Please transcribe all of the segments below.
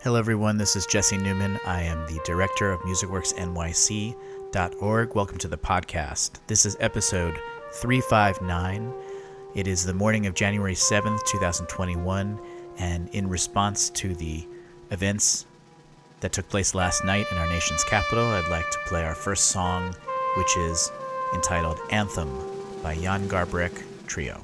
Hello, everyone. This is Jesse Newman. I am the director of MusicWorksNYC.org. Welcome to the podcast. This is episode 359. It is the morning of January 7th, 2021, and in response to the events that took place last night in our nation's capital, I'd like to play our first song, which is entitled Anthem by Jan Garbarek Trio.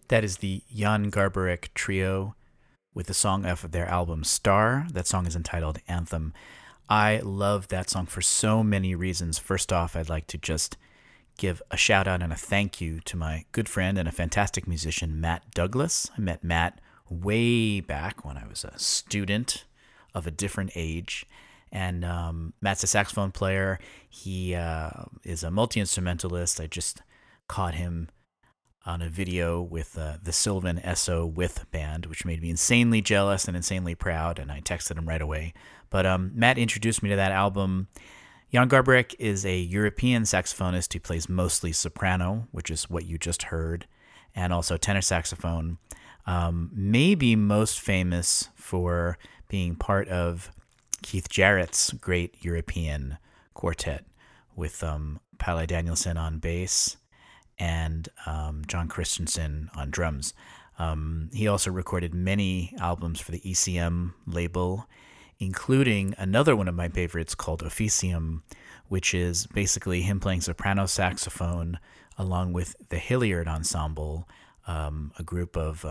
That is the Jan Garbarek Trio with the song off of their album Star. That song is entitled Anthem. I love that song for so many reasons. First off, I'd like to just give a shout out and a thank you to my good friend and a fantastic musician, Matt Douglas. I met Matt way back when I was a student of a different age. And Matt's a saxophone player. He is a multi-instrumentalist. I just caught him on a video with the Sylvan Esso With Band, which made me insanely jealous and insanely proud, and I texted him right away. But Matt introduced me to that album. Jan Garbarek is a European saxophonist who plays mostly soprano, which is what you just heard, and also tenor saxophone. Maybe most famous for being part of Keith Jarrett's great European quartet with Palle Danielsen on bass and John Christensen on drums. He also recorded many albums for the ECM label, including another one of my favorites called Officium, which is basically him playing soprano saxophone along with the Hilliard Ensemble, a group of,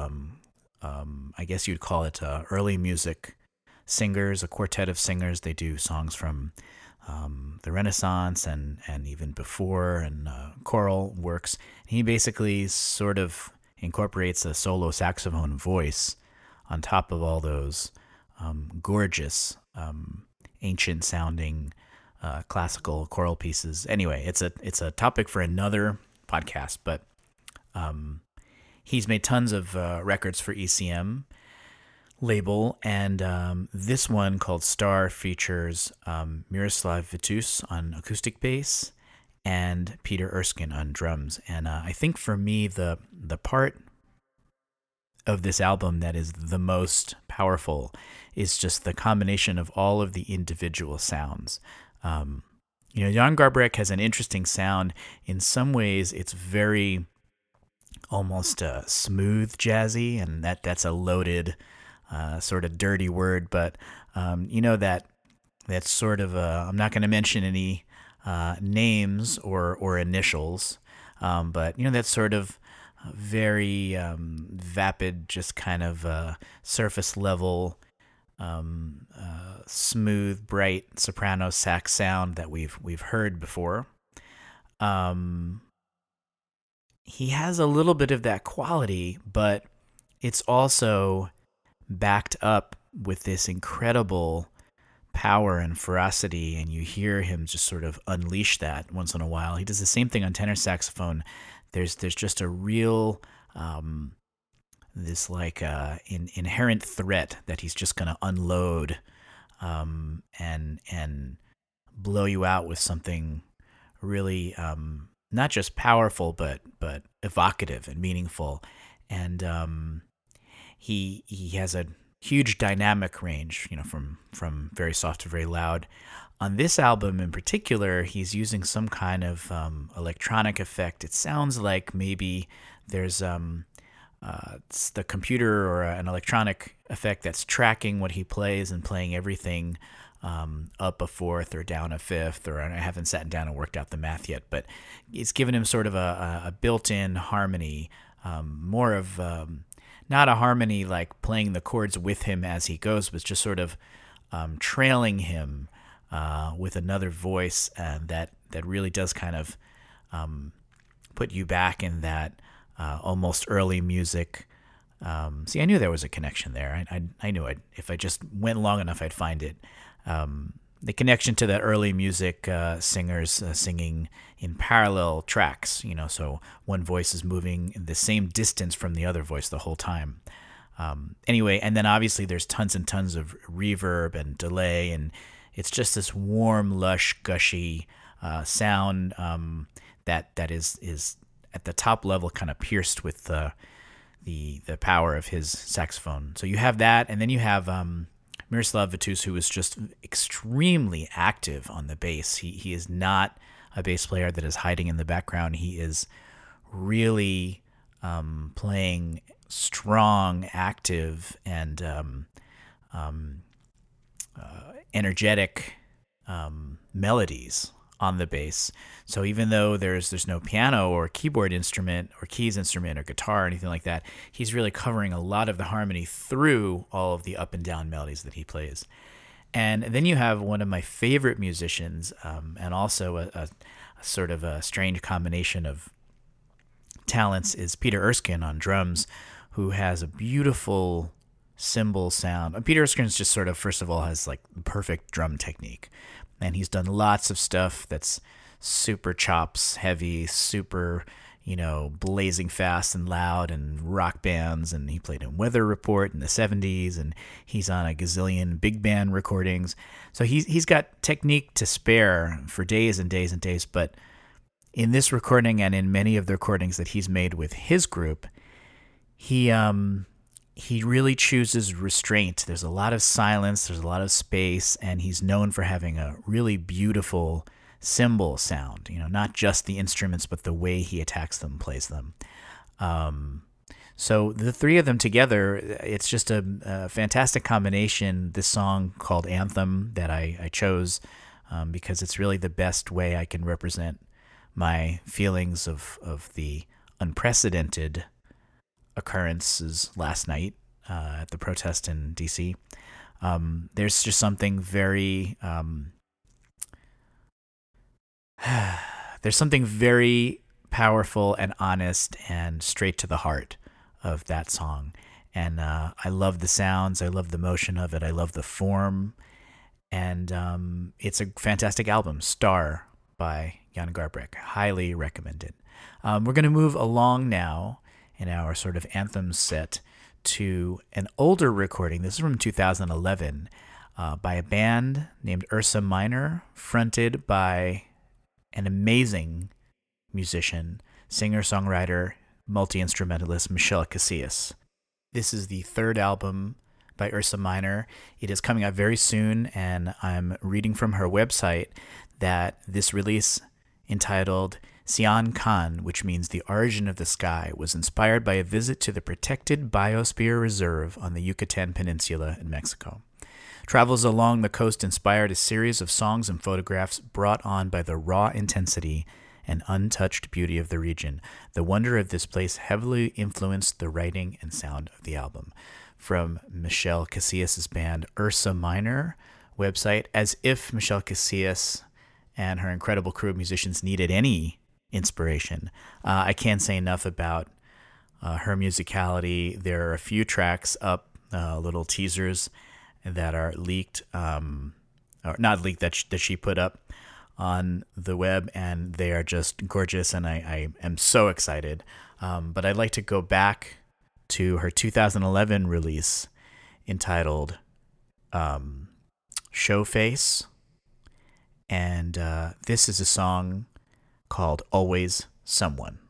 I guess you'd call it early music singers, a quartet of singers. They do songs from the Renaissance and even before, and choral works. He basically sort of incorporates a solo saxophone voice on top of all those gorgeous, ancient-sounding classical choral pieces. Anyway, it's a topic for another podcast, but he's made tons of records for ECM label, and this one called Star features Miroslav Vitus on acoustic bass and Peter Erskine on drums. And I think for me, the part of this album that is the most powerful is just the combination of all of the individual sounds. Jan Garbarek has an interesting sound. In some ways, it's very almost smooth jazzy, and that's a loaded sort of dirty word, but that's sort of I'm not going to mention any names or initials, but that's sort of very vapid, just kind of surface level, smooth, bright soprano sax sound that we've heard before. He has a little bit of that quality, but it's also backed up with this incredible power and ferocity, and you hear him just sort of unleash that once in a while. He does the same thing on tenor saxophone. There's just a real this like inherent threat that he's just going to unload and blow you out with something really not just powerful but evocative and meaningful. And he has a huge dynamic range, from very soft to very loud. On this album in particular, he's using some kind of electronic effect. It sounds like maybe there's it's the computer or an electronic effect that's tracking what he plays and playing everything up a fourth or down a fifth, or I haven't sat down and worked out the math yet, but it's given him sort of a built-in harmony, more of not a harmony like playing the chords with him as he goes, but just sort of trailing him with another voice, and that really does kind of put you back in that almost early music. See, I knew there was a connection there. I knew it. If I just went long enough, I'd find it. The connection to that early music singers singing in parallel tracks, so one voice is moving in the same distance from the other voice the whole time. Anyway, and then obviously there's tons and tons of reverb and delay, and it's just this warm, lush, gushy sound that is at the top level, kind of pierced with the power of his saxophone. So you have that, and then you have Miroslav Vitus, who is just extremely active on the bass. He is not a bass player that is hiding in the background. He is really playing strong, active, and energetic melodies on the bass. So even though there's no piano or keyboard instrument or keys instrument or guitar or anything like that, he's really covering a lot of the harmony through all of the up and down melodies that he plays. And then you have one of my favorite musicians, and also a sort of a strange combination of talents, is Peter Erskine on drums, who has a beautiful cymbal sound. Peter Erskine's just sort of, first of all, has like perfect drum technique. And he's done lots of stuff that's super chops heavy, super, blazing fast and loud, and rock bands. And he played in Weather Report in the 70s, and he's on a gazillion big band recordings. So he's got technique to spare for days and days and days. But in this recording and in many of the recordings that he's made with his group, he really chooses restraint. There's a lot of silence, there's a lot of space, and he's known for having a really beautiful cymbal sound, not just the instruments, but the way he attacks them, plays them. So the three of them together, it's just a fantastic combination. This song called Anthem that I chose because it's really the best way I can represent my feelings of the unprecedented occurrences last night at the protest in D.C. There's just something very there's something very powerful and honest and straight to the heart of that song. And I love the sounds, I love the motion of it, I love the form, and it's a fantastic album. Star by Jan Garbarek. Highly recommended. We're going to move along now in our sort of anthem set to an older recording. This is from 2011 by a band named Ursa Minor, fronted by an amazing musician, singer-songwriter, multi-instrumentalist Michelle Casillas. This is the third album by Ursa Minor. It is coming out very soon, and I'm reading from her website that this release, entitled Sian Khan, which means the origin of the sky, was inspired by a visit to the protected Biosphere Reserve on the Yucatan Peninsula in Mexico. Travels along the coast inspired a series of songs and photographs brought on by the raw intensity and untouched beauty of the region. The wonder of this place heavily influenced the writing and sound of the album. From Michelle Casillas' band Ursa Minor website, as if Michelle Casillas and her incredible crew of musicians needed any inspiration. I can't say enough about her musicality. There are a few tracks up, little teasers that are leaked, or not leaked, that she put up on the web, and they are just gorgeous, and I am so excited. But I'd like to go back to her 2011 release entitled Showface, and this is a song called Always Someone.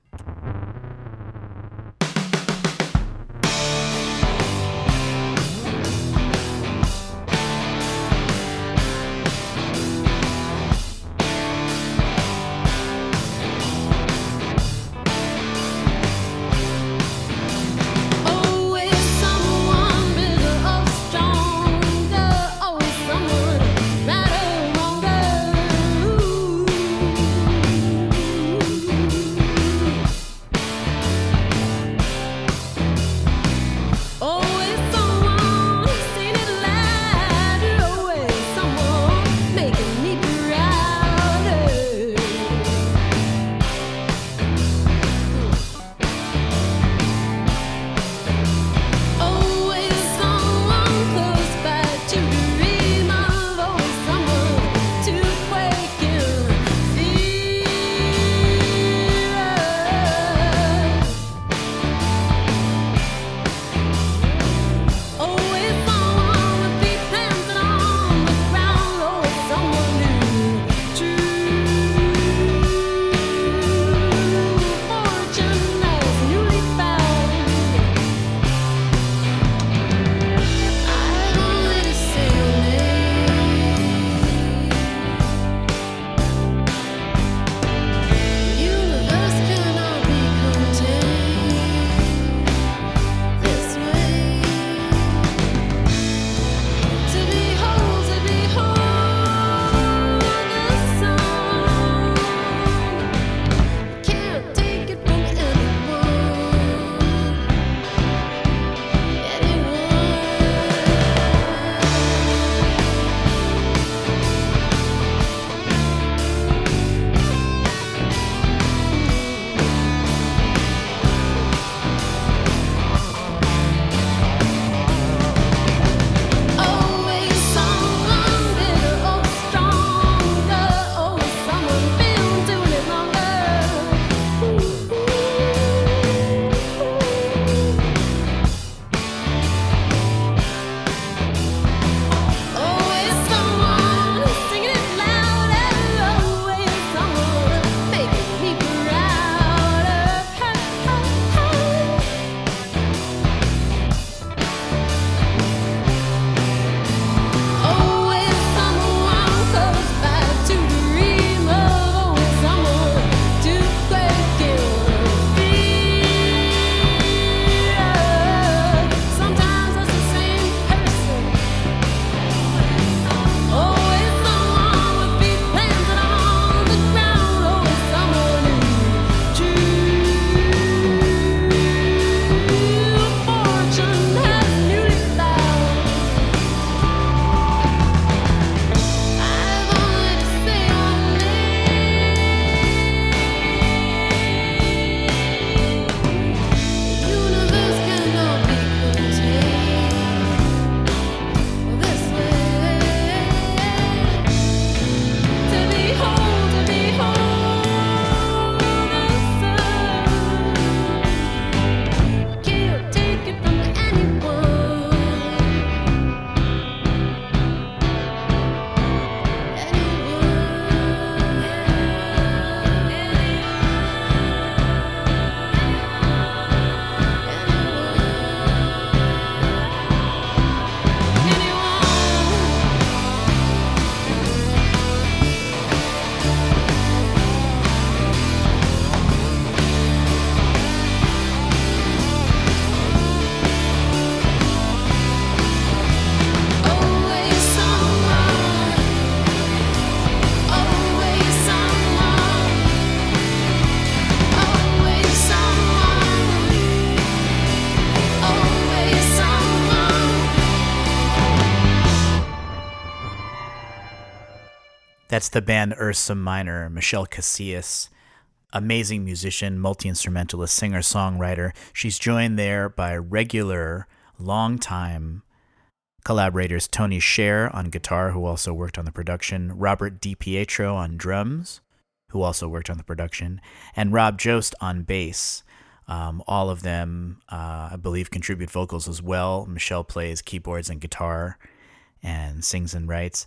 That's the band Ursa Minor. Michelle Casillas, amazing musician, multi-instrumentalist, singer-songwriter. She's joined there by regular, long-time collaborators Tony Scher on guitar, who also worked on the production, Robert DiPietro on drums, who also worked on the production, and Rob Jost on bass. All of them, I believe, contribute vocals as well. Michelle plays keyboards and guitar and sings and writes.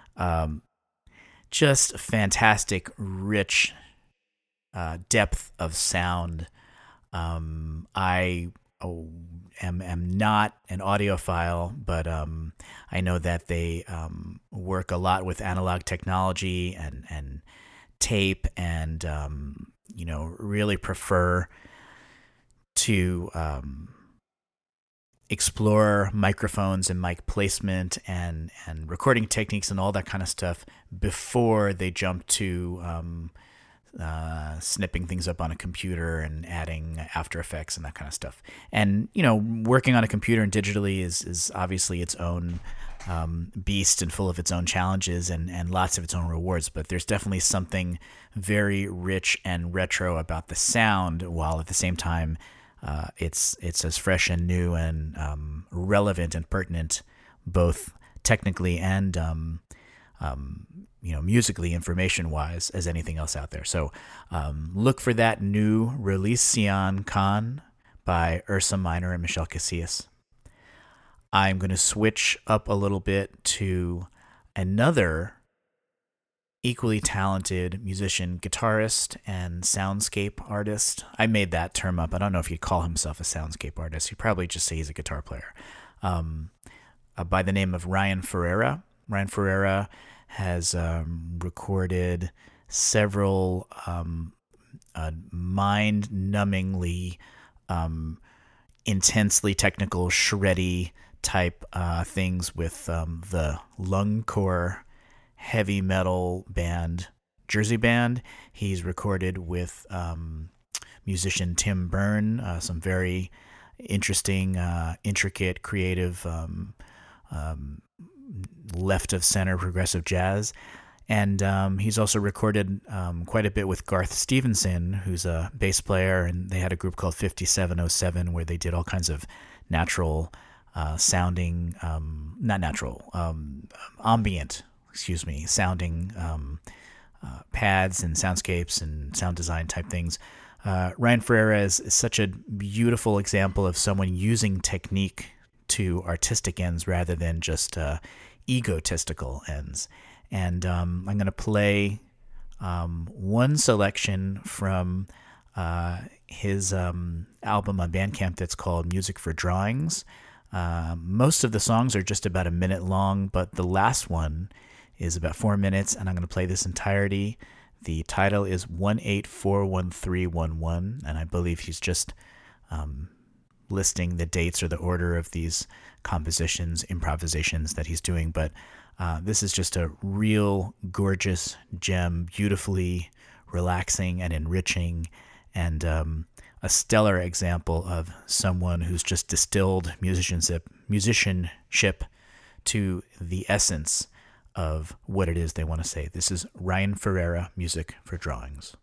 Just fantastic, rich depth of sound. I am not an audiophile, but I know that they work a lot with analog technology and tape, and really prefer to explore microphones and mic placement and recording techniques and all that kind of stuff before they jump to snipping things up on a computer and adding After Effects and that kind of stuff. And, working on a computer and digitally is obviously its own beast and full of its own challenges and lots of its own rewards. But there's definitely something very rich and retro about the sound, while at the same time it's as fresh and new and relevant and pertinent, both technically and musically, information-wise, as anything else out there. So look for that new release, Sion Khan, by Ursa Minor and Michelle Casillas. I'm going to switch up a little bit to another equally talented musician, guitarist, and soundscape artist. I made that term up. I don't know if he'd call himself a soundscape artist. He'd probably just say he's a guitar player. By the name of Ryan Ferreira. Ryan Ferreira has recorded several mind-numbingly, intensely technical, shreddy type things with the Lungcore heavy metal band Jersey Band. He's recorded with musician Tim Byrne, some very interesting, intricate, creative left of center progressive jazz. And he's also recorded quite a bit with Garth Stevenson, who's a bass player, and they had a group called 5707 where they did all kinds of natural sounding, not natural, ambient, sounding pads and soundscapes and sound design type things. Ryan Ferreira is such a beautiful example of someone using technique to artistic ends rather than just egotistical ends. And I'm going to play one selection from his album on Bandcamp that's called Music for Drawings. Most of the songs are just about a minute long, but the last one is about 4 minutes, and I'm going to play this entirety. The title is 1841311, and I believe he's just listing the dates or the order of these compositions, improvisations that he's doing. But this is just a real gorgeous gem, beautifully relaxing and enriching, and a stellar example of someone who's just distilled musicianship to the essence of what it is they want to say. This is Ryan Ferreira, Music for Drawings.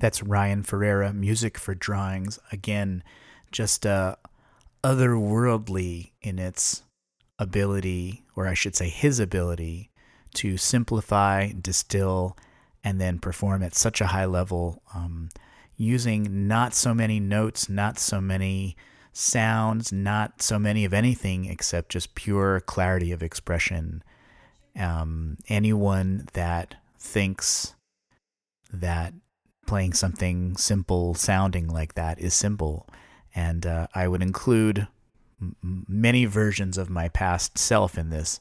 That's Ryan Ferreira, Music for Drawings. Again, just otherworldly in its ability, or I should say his ability, to simplify, distill, and then perform at such a high level, using not so many notes, not so many sounds, not so many of anything except just pure clarity of expression. Anyone that thinks that playing something simple sounding like that is simple, and I would include many versions of my past self in this,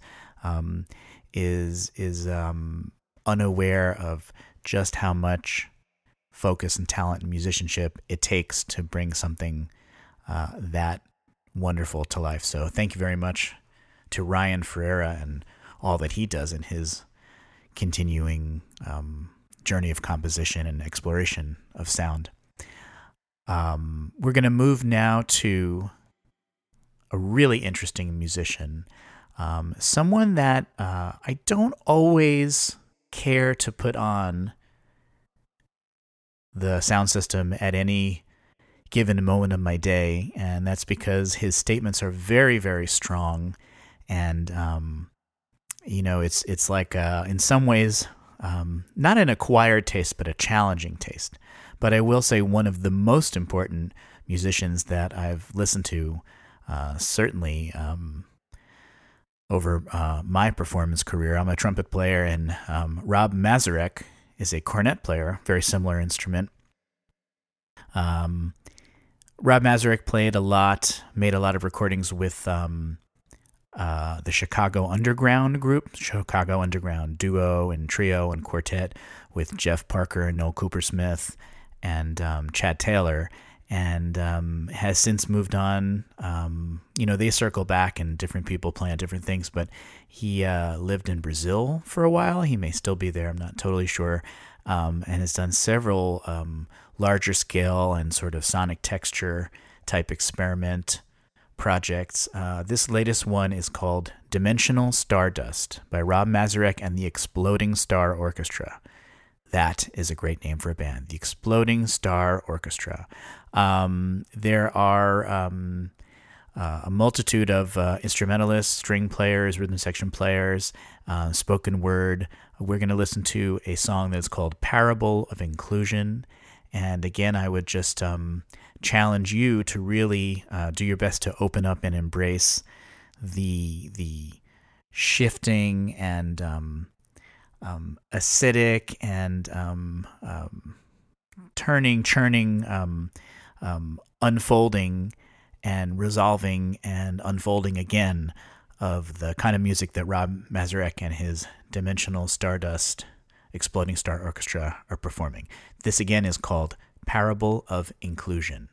is unaware of just how much focus and talent and musicianship it takes to bring something that wonderful to life. So thank you very much to Ryan Ferreira and all that he does in his continuing journey of composition and exploration of sound. We're going to move now to a really interesting musician, someone that I don't always care to put on the sound system at any given moment of my day, and that's because his statements are very, very strong, and it's like in some ways not an acquired taste, but a challenging taste. But I will say one of the most important musicians that I've listened to, certainly over my performance career. I'm a trumpet player, and Rob Mazurek is a cornet player, very similar instrument. Rob Mazurek made a lot of recordings with the Chicago Underground group, Chicago Underground duo and trio and quartet with Jeff Parker and Noel Coopersmith and Chad Taylor, and has since moved on. They circle back and different people play on different things, but he lived in Brazil for a while. He may still be there, I'm not totally sure, and has done several larger scale and sort of sonic texture type experiment projects. This latest one is called Dimensional Stardust by Rob Mazurek and the Exploding Star Orchestra. That is a great name for a band, the Exploding Star Orchestra. There are a multitude of instrumentalists, string players, rhythm section players, spoken word. We're going to listen to a song that's called Parable of Inclusion. And again, I would just challenge you to really do your best to open up and embrace the shifting and acidic and churning, unfolding and resolving and unfolding again of the kind of music that Rob Mazurek and his Dimensional Stardust Exploding Star Orchestra are performing. This again is called Parable of Inclusion.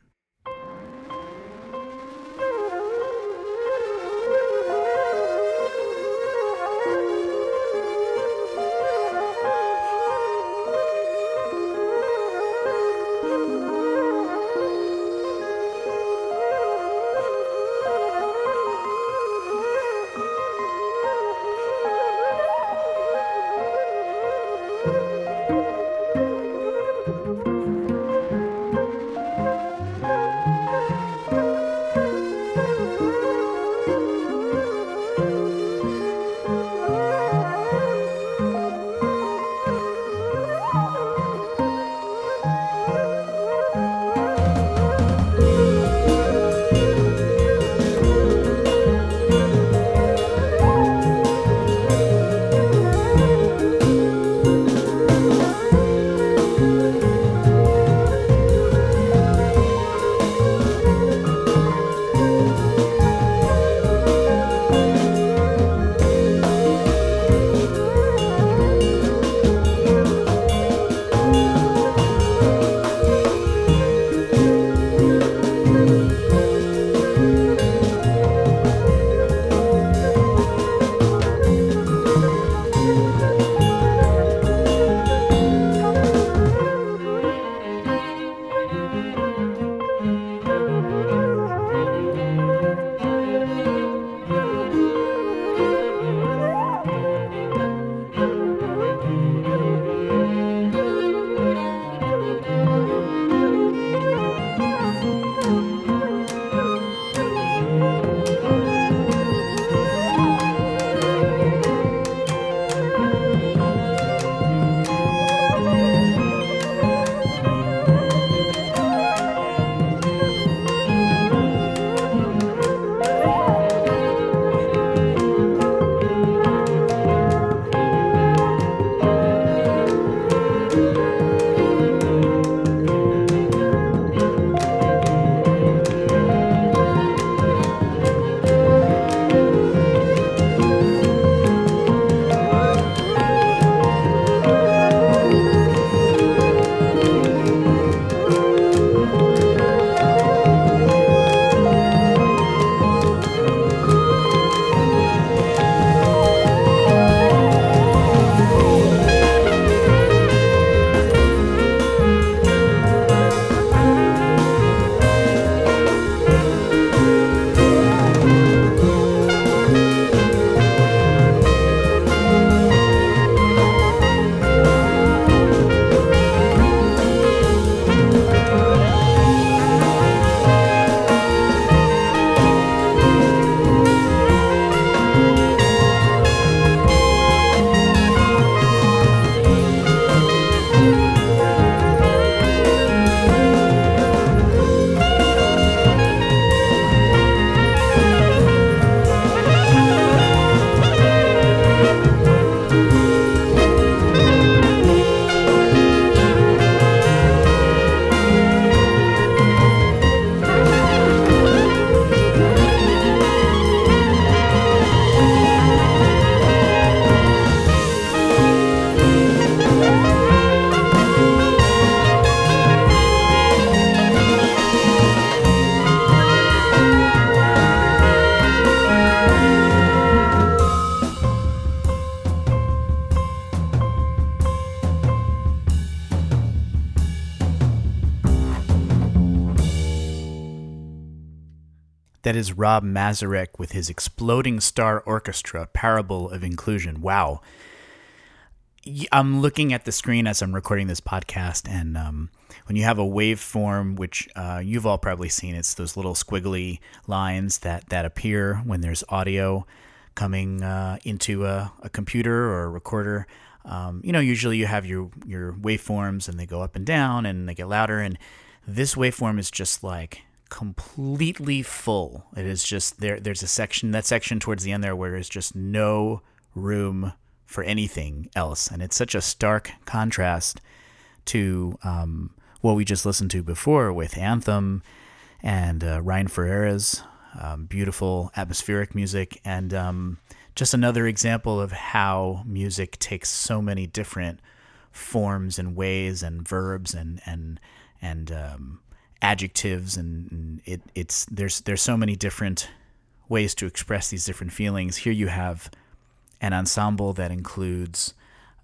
That is Rob Mazurek with his Exploding Star Orchestra, Parable of Inclusion. Wow. I'm looking at the screen as I'm recording this podcast, and when you have a waveform, which you've all probably seen, it's those little squiggly lines that appear when there's audio coming into a computer or a recorder. Usually you have your waveforms, and they go up and down, and they get louder, and this waveform is just like completely full. It is just there's a section towards the end there where there's just no room for anything else, and it's such a stark contrast to what we just listened to before with Anthem and Ryan Ferreira's beautiful atmospheric music, and just another example of how music takes so many different forms and ways and verbs and adjectives, and there's so many different ways to express these different feelings. Here you have an ensemble that includes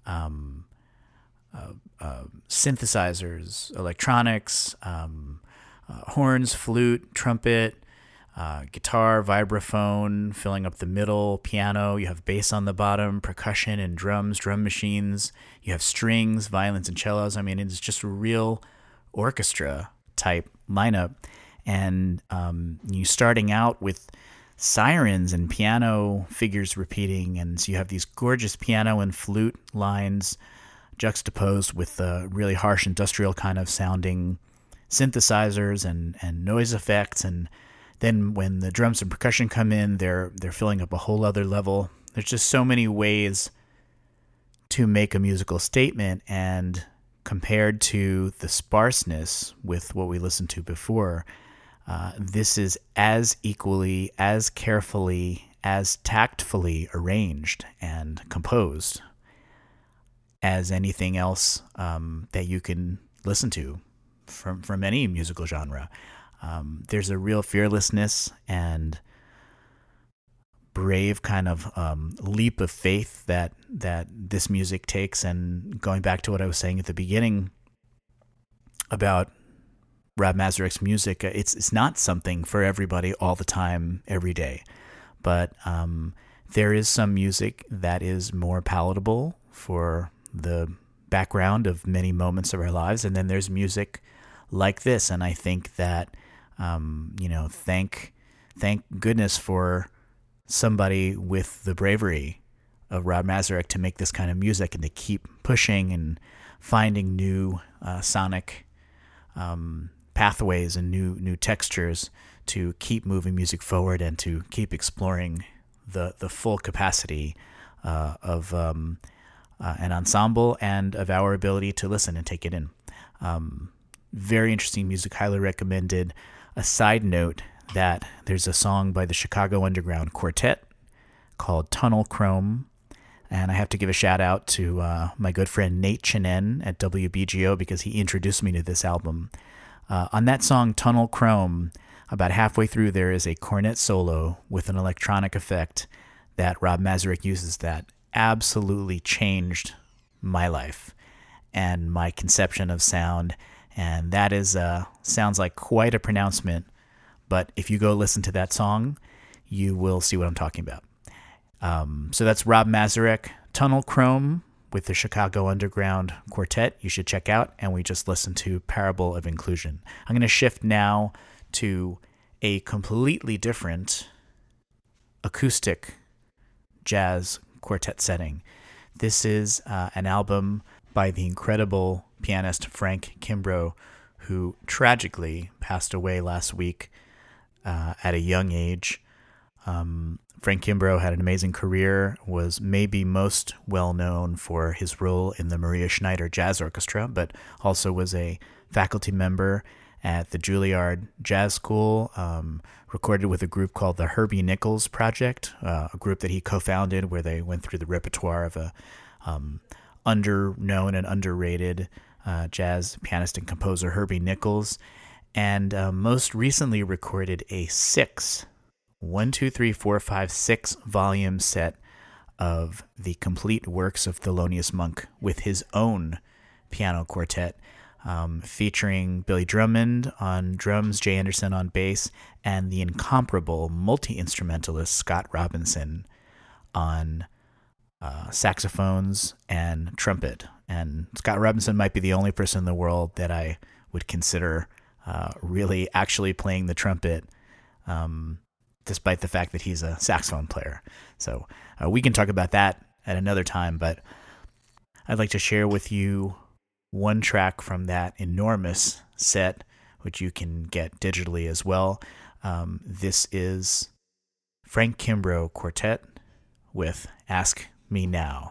synthesizers, electronics, horns, flute, trumpet, guitar, vibraphone, filling up the middle, piano. You have bass on the bottom, percussion and drums, drum machines. You have strings, violins, and cellos. I mean, it's just a real orchestra type lineup, and you starting out with sirens and piano figures repeating, and so you have these gorgeous piano and flute lines juxtaposed with really harsh industrial kind of sounding synthesizers and noise effects, and then when the drums and percussion come in, they're filling up a whole other level. There's just so many ways to make a musical statement, and compared to the sparseness with what we listened to before, this is as equally, as carefully, as tactfully arranged and composed as anything else that you can listen to from any musical genre. There's a real fearlessness and brave kind of leap of faith that this music takes. And going back to what I was saying at the beginning about Rob Mazurek's music, it's not something for everybody all the time, every day. But there is some music that is more palatable for the background of many moments of our lives, and then there's music like this. And I think that thank goodness for somebody with the bravery of Rob Mazurek to make this kind of music and to keep pushing and finding new sonic pathways and new textures to keep moving music forward and to keep exploring the full capacity of an ensemble and of our ability to listen and take it in. Very interesting music, highly recommended. A side note that there's a song by the Chicago Underground Quartet called Tunnel Chrome, and I have to give a shout out to my good friend Nate Chinen at WBGO because he introduced me to this album. On that song, Tunnel Chrome, about halfway through there is a cornet solo with an electronic effect that Rob Mazurek uses that absolutely changed my life and my conception of sound. And that is sounds like quite a pronouncement, but if you go listen to that song, you will see what I'm talking about. So that's Rob Mazurek, Tunnel Chrome with the Chicago Underground Quartet. You should check out, and we just listened to Parable of Inclusion. I'm going to shift now to a completely different acoustic jazz quartet setting. This is an album by the incredible pianist Frank Kimbrough, who tragically passed away last week at a young age. Frank Kimbrough had an amazing career, was maybe most well known for his role in the Maria Schneider Jazz Orchestra, but also was a faculty member at the Juilliard Jazz School, recorded with a group called the Herbie Nichols Project, a group that he co-founded where they went through the repertoire of a under-known and underrated jazz pianist and composer Herbie Nichols, and most recently recorded a 6 volume set of the complete works of Thelonious Monk with his own piano quartet. featuring Billy Drummond on drums, Jay Anderson on bass, and the incomparable multi-instrumentalist Scott Robinson on saxophones and trumpet. And Scott Robinson might be the only person in the world that I would consider really actually playing the trumpet, despite the fact that he's a saxophone player. So we can talk about that at another time, but I'd like to share with you one track from that enormous set, which you can get digitally as well. This is Frank Kimbrough Quartet with Ask Me Now.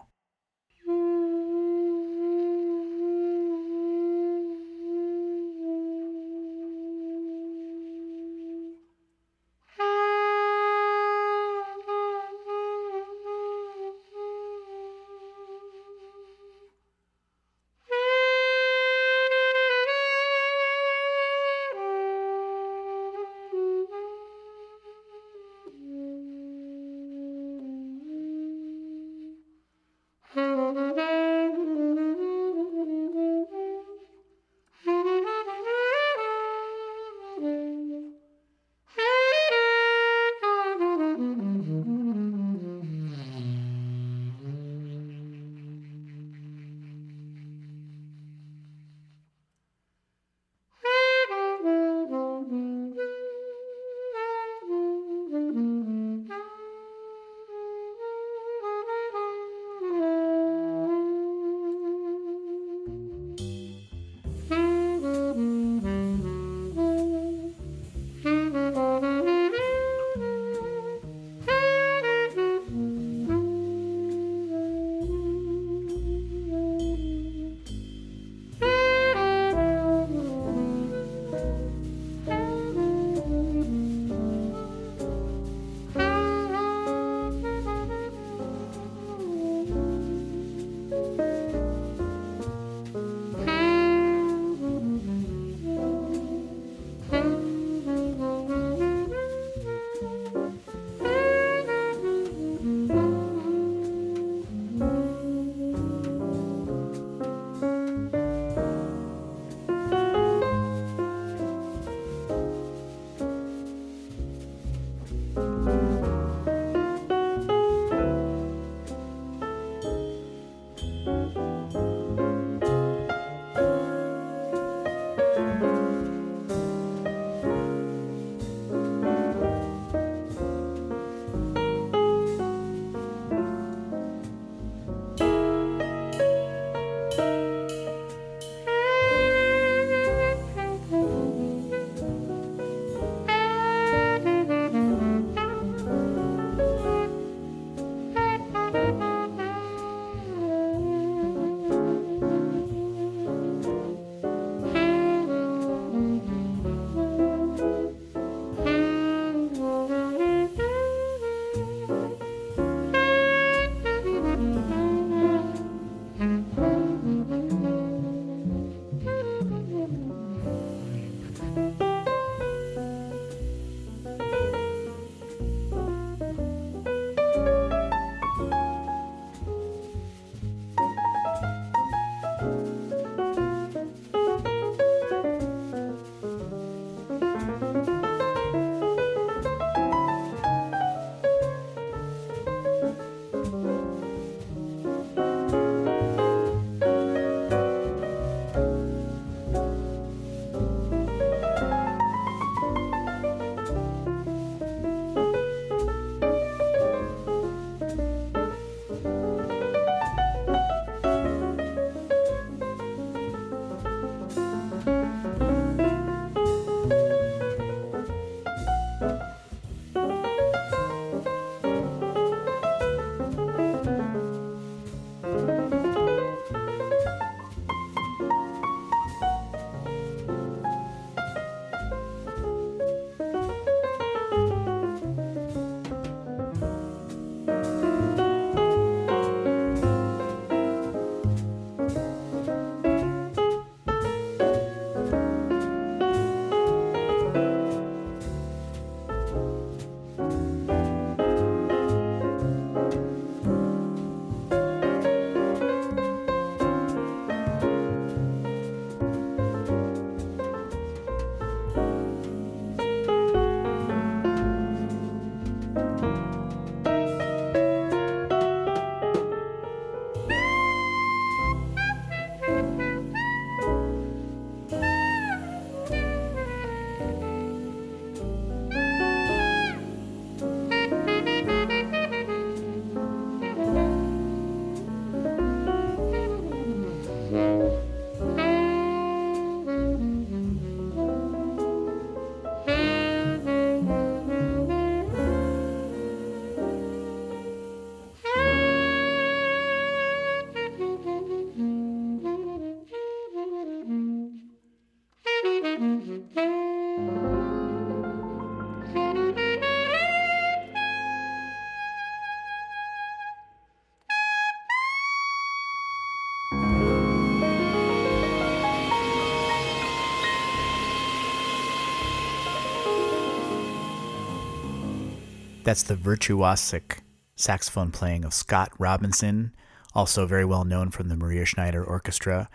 That's the virtuosic saxophone playing of Scott Robinson, also very well known from the Maria Schneider Orchestra,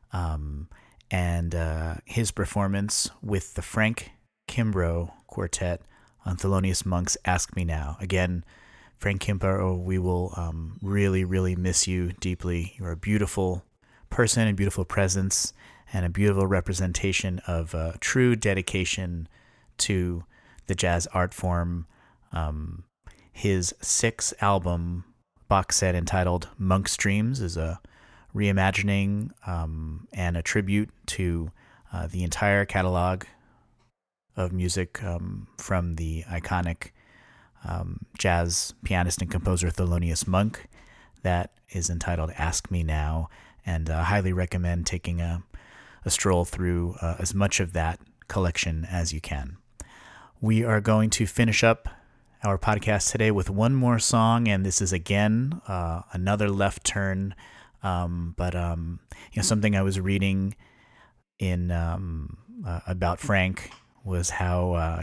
and his performance with the Frank Kimbrough Quartet on Thelonious Monk's Ask Me Now. Again, Frank Kimbrough, we will really, really miss you deeply. You're a beautiful person, a beautiful presence, and a beautiful representation of true dedication to the jazz art form. His 6-album box set entitled Monk's Dreams is a reimagining and a tribute to the entire catalog of music from the iconic jazz pianist and composer Thelonious Monk. That is entitled Ask Me Now, and I highly recommend taking a stroll through as much of that collection as you can. We are going to finish up our podcast today with one more song, and this is again another left turn, but something I was reading in about Frank was how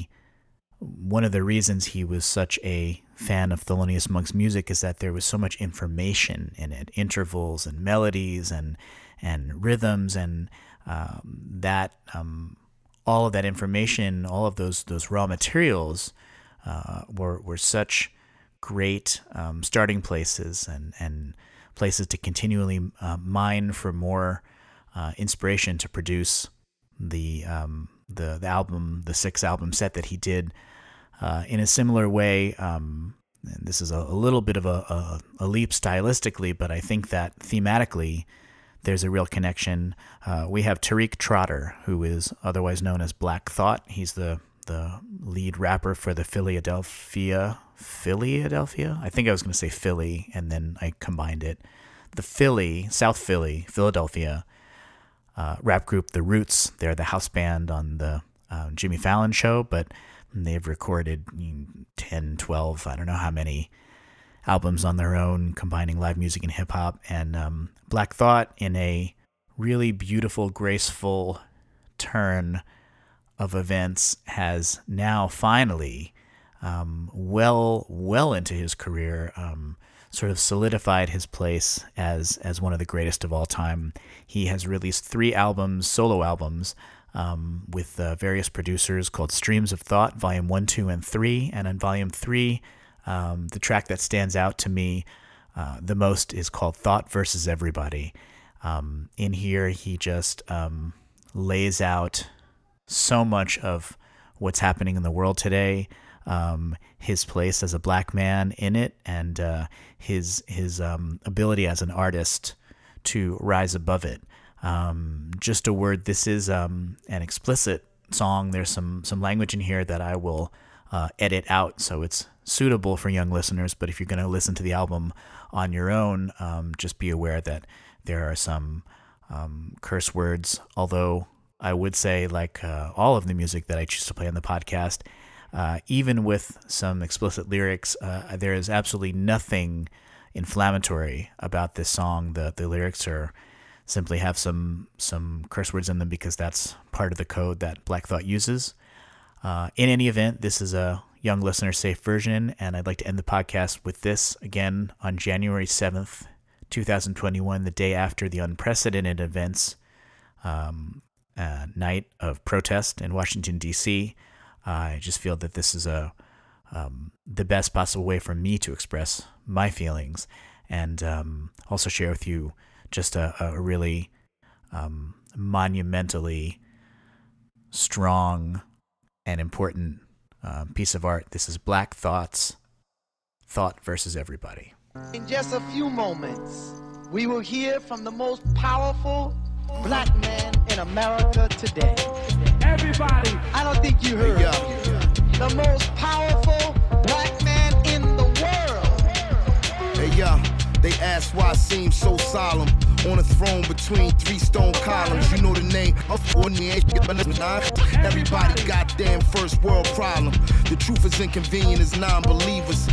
one of the reasons he was such a fan of Thelonious Monk's music is that there was so much information in it, intervals and melodies and rhythms, and that all of that information, all of those raw materials were such great starting places and places to continually mine for more inspiration to produce the album, the 6-album set that he did in a similar way. And this is a little bit of a leap stylistically, but I think that thematically there's a real connection. We have Tariq Trotter, who is otherwise known as Black Thought. He's the lead rapper for the Philadelphia? I think I was going to say Philly, and then I combined it. The South Philly, Philadelphia rap group The Roots. They're the house band on the Jimmy Fallon show, but they've recorded 10, 12, I don't know how many albums on their own, combining live music and hip-hop. And Black Thought, in a really beautiful, graceful turn of events, has now finally, well into his career, sort of solidified his place as one of the greatest of all time. He has released 3 albums, solo albums, with various producers called Streams of Thought, Volume 1, 2, and 3. And on Volume 3, the track that stands out to me the most is called Thought versus Everybody. In here, he just lays out so much of what's happening in the world today, his place as a black man in it, and his ability as an artist to rise above it. Just a word, this is an explicit song. There's some language in here that I will edit out, so it's suitable for young listeners, but if you're going to listen to the album on your own, just be aware that there are some curse words, although I would say, like all of the music that I choose to play on the podcast, even with some explicit lyrics, there is absolutely nothing inflammatory about this song. The lyrics simply have some curse words in them because that's part of the code that Black Thought uses. In any event, this is a young listener safe version, and I'd like to end the podcast with this again on January 7th, 2021, the day after the unprecedented events, night of protest in Washington, D.C. I just feel that this is the best possible way for me to express my feelings, and also share with you just a really monumentally strong and important piece of art. This is Black Thought's Thought versus Everybody. In just a few moments, we will hear from the most powerful black man in America today. Everybody! I don't think you heard. The most powerful black man in the world. Hey, yo, they ask why I seem so solemn. On a throne between 3 stone columns. You know the name of everybody goddamn first world problem. The truth is inconvenient as non-believers.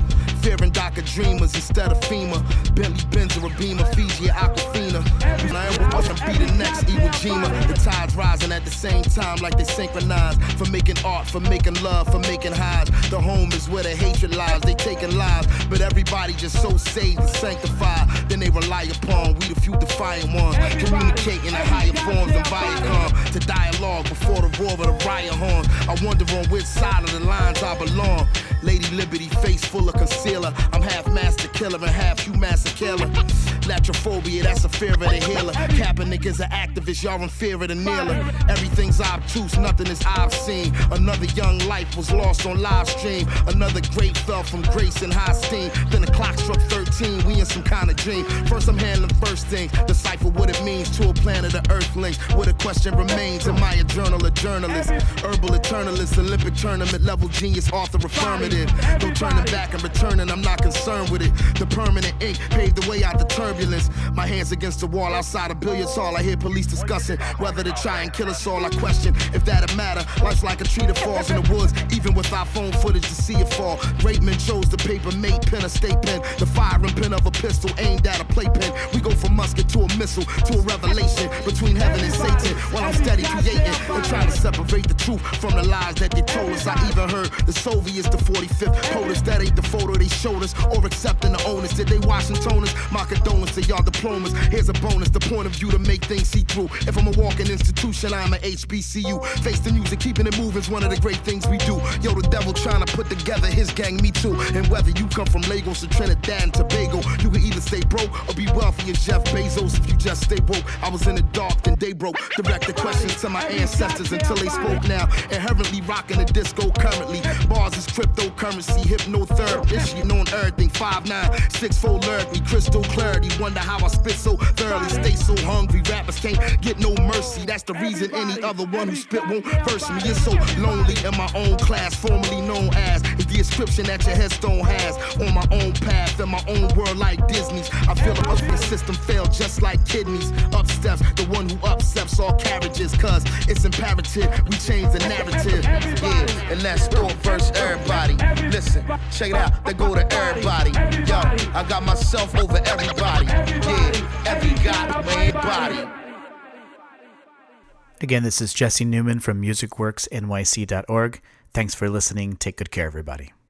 fearing DACA dreamers instead of FEMA. Bentley, Benz, or a Beamer, Fiji, or Aquafina. I am going to be the next Iwo Jima. The tide's rising at the same time like they synchronize. For making art, for making love, for making highs. The home is where the hatred lies. They taking lives, but everybody just so saved and sanctified. Then they rely upon we the few defiant ones. Communicating in higher forms than Viacom. To dialogue before the roar of the riot horns. I wonder on which side of the lines I belong. Lady Liberty, face full of concealer. I'm half master killer and half you master killer. Latrophobia, that's a fear of the healer. Kaepernick is an activist, y'all in fear of the kneeler. Everything's obtuse, nothing is obscene. Another young life was lost on live stream. Another great fell from grace and high steam. Then the clock struck 13, we in some kind of dream. First I'm handling first things, decipher what it means to a planet of earthlings. Where the question remains, am I a journal or journalist? Herbal eternalist, Olympic tournament level genius, author affirmative. Don't turn it back and returning, I'm not concerned with it. The permanent ink paved the way out the turbulence. My hands against the wall outside a billiards hall. I hear police discussing whether to try and kill us all. I question if that'd matter. Life's like a tree that falls in the woods, even with our phone footage to see it fall. Great men chose the paper mate pen, a state pen, the firing pin of a pistol aimed at a playpen. We go from musket to a missile to a revelation between heaven and Satan. While I'm steady creating and trying to separate the truth from the lies that they told us. I even heard the Soviets, the 45th POTUS. That ain't the photo they showed us, or accepting the onus. Did they Washingtoners? My condolence to y'all diplomas. Here's a bonus, the point of view to make things see through. If I'm a walking institution, I'm a HBCU. Face the music, keeping it moving's one of the great things we do. Yo, the devil trying to put together his gang, me too. And whether you come from Lagos or Trinidad and Tobago, you can either stay broke or be wealthy as Jeff Bezos if you just stay woke. I was in the dark, then day broke. Direct the questions to my ancestors until they spoke now. Inherently rocking the disco currently. Bars is cryptocurrency, hypnotherapy. Known everything, 5'9", 6'4" lyrically, crystal clarity. Wonder how I spit so thoroughly, stay so hungry. Rappers can't get no mercy. That's the reason any other one who spit won't verse me. It's so lonely in my own class, formerly known as is the inscription that your headstone has. On my own path, in my own world like Disney's. I feel the open system failed just like kidneys. Up steps, the one who upsets all carriages. Cause it's imperative, we change the narrative. Yeah, and let's go verse everybody. Listen, check it out, they go to everybody. Yo, I got myself over everybody. Yeah, every goddamn body. Again, this is Jesse Newman from musicworksnyc.org. Thanks for listening. Take good care, everybody.